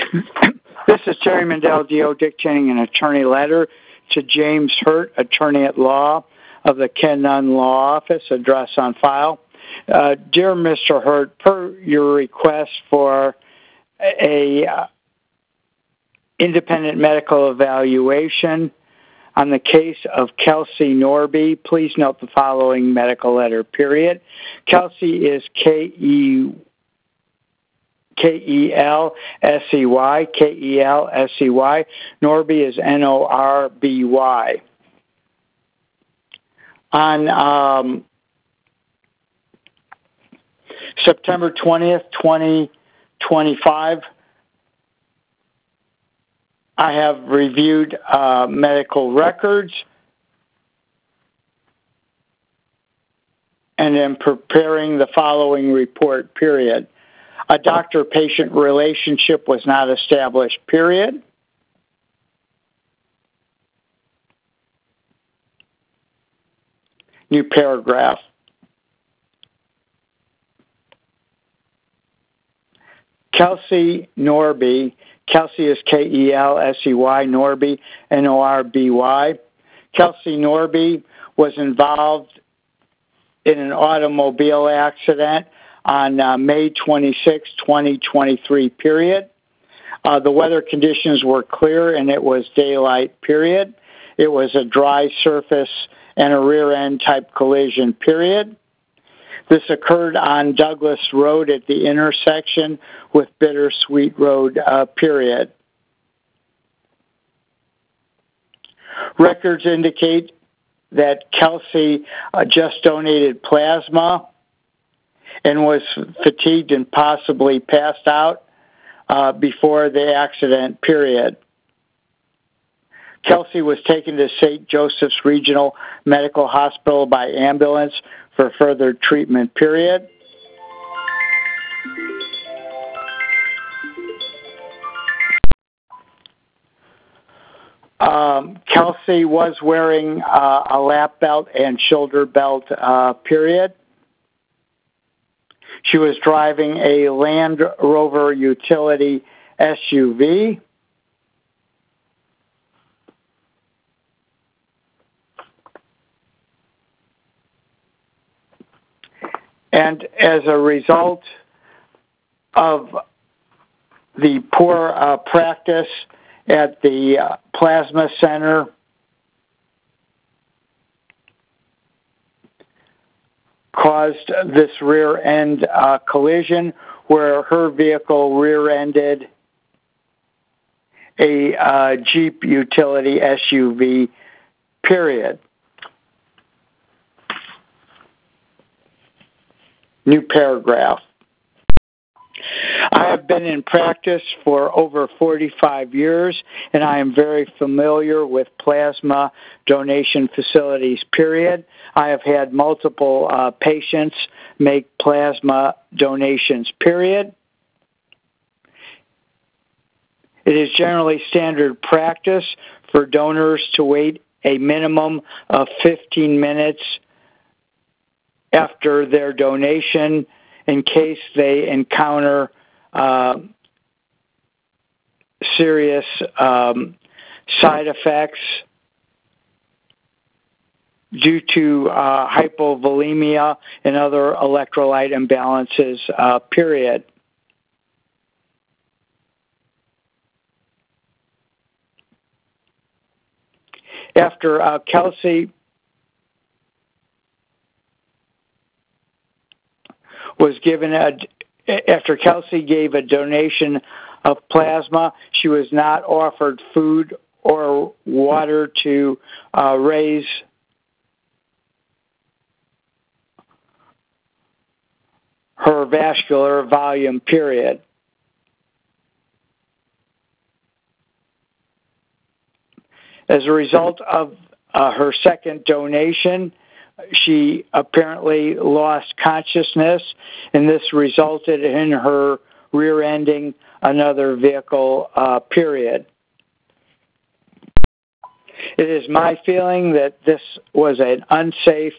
This is Terry Mandel, D.O., dictating an attorney letter to James Hurt, attorney at law of the Ken Nunn Law Office, address on file. Dear Mr. Hurt, per your request for a independent medical evaluation on the case of Kelsey Norby, please note the following medical letter, period. Kelsey is K-E-L-S-E-Y, K-E-L-S-E-Y. Norby is N-O-R-B-Y. On September 20th, 2025, I have reviewed medical records and am preparing the following report, period. A doctor-patient relationship was not established, period. New paragraph. Kelsey Norby, Kelsey is K-E-L-S-E-Y, Norby, N-O-R-B-Y. Kelsey Norby was involved in an automobile accident on May 26, 2023, period. The weather conditions were clear and it was daylight, period. It was a dry surface and a rear-end type collision, period. This occurred on Douglas Road at the intersection with Bittersweet Road, period. Records indicate that Kelsey just donated plasma and was fatigued and possibly passed out before the accident, period. Kelsey was taken to St. Joseph's Regional Medical Hospital by ambulance for further treatment, period. Kelsey was wearing a lap belt and shoulder belt, period. She was driving a Land Rover utility SUV. And as a result of the poor practice at the plasma center, caused this rear-end collision where her vehicle rear-ended a Jeep utility SUV, period. New paragraph. I have been in practice for over 45 years, and I am very familiar with plasma donation facilities, period. I have had multiple patients make plasma donations, period. It is generally standard practice for donors to wait a minimum of 15 minutes after their donation in case they encounter serious side effects due to hypovolemia and other electrolyte imbalances, period. After Kelsey after Kelsey gave a donation of plasma, she was not offered food or water to raise her vascular volume, period. As a result of her second donation, she apparently lost consciousness, and this resulted in her rear-ending another vehicle, period. It is my feeling that this was an unsafe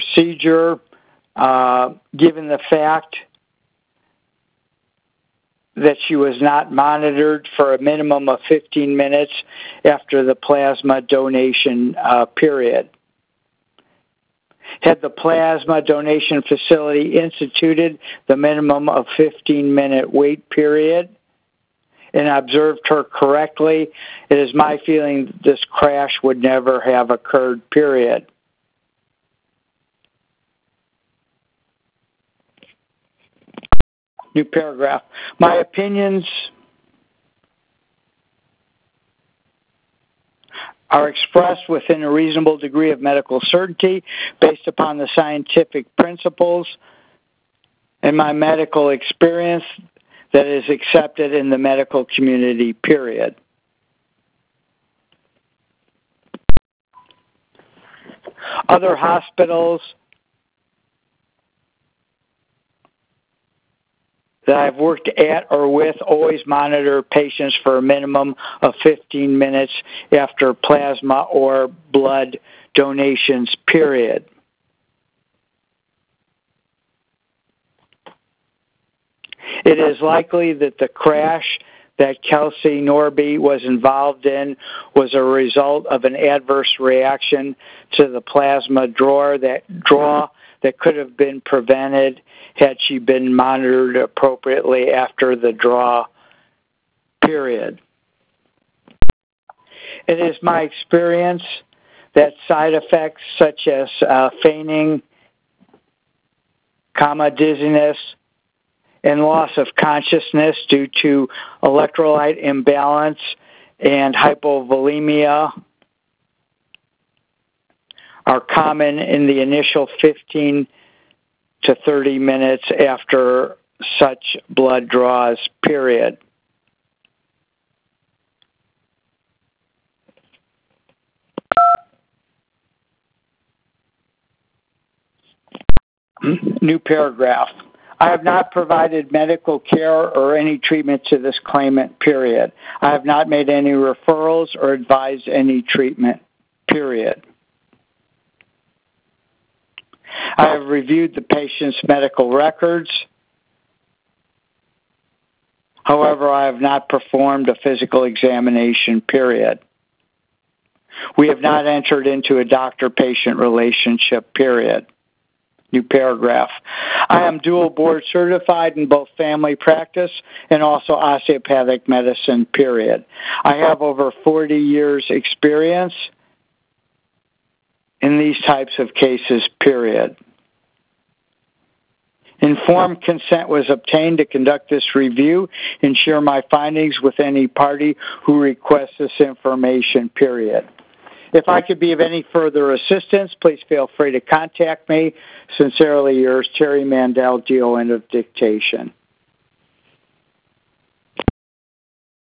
procedure, given the fact that she was not monitored for a minimum of 15 minutes after the plasma donation period. Had the plasma donation facility instituted the minimum of 15-minute wait period and observed her correctly, it is my feeling this crash would never have occurred, period. New paragraph. My opinions are expressed within a reasonable degree of medical certainty based upon the scientific principles and my medical experience that is accepted in the medical community, period. Other hospitals that I've worked at or with always monitor patients for a minimum of 15 minutes after plasma or blood donations, period. It is likely that the crash that Kelsey Norby was involved in was a result of an adverse reaction to the plasma draw that could have been prevented had she been monitored appropriately after the draw, period. It is my experience that side effects such as fainting, dizziness, and loss of consciousness due to electrolyte imbalance and hypovolemia are common in the initial 15 to 30 minutes after such blood draws, period. New paragraph. I have not provided medical care or any treatment to this claimant, period. I have not made any referrals or advised any treatment, period. I have reviewed the patient's medical records. However, I have not performed a physical examination, period. We have not entered into a doctor-patient relationship, period. New paragraph. I am dual board certified in both family practice and also osteopathic medicine, period. I have over 40 years experience in these types of cases, period. Informed consent was obtained to conduct this review and share my findings with any party who requests this information, period. If I could be of any further assistance, please feel free to contact me. Sincerely yours, Terry Mandel, DO, end of dictation.